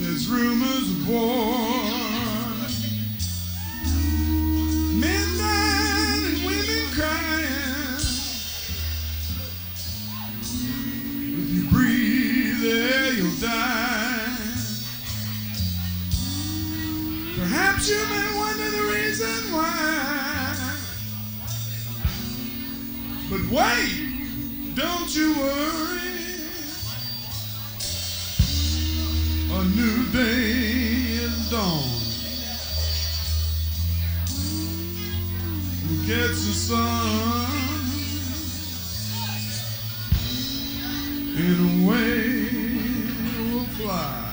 There's rumors of war. Men dying and women crying. If you breathe there, you'll die. Perhaps you may wonder the reason why. But wait, don't you worry. A new day is dawn. We'll catch the sun and away we'll fly.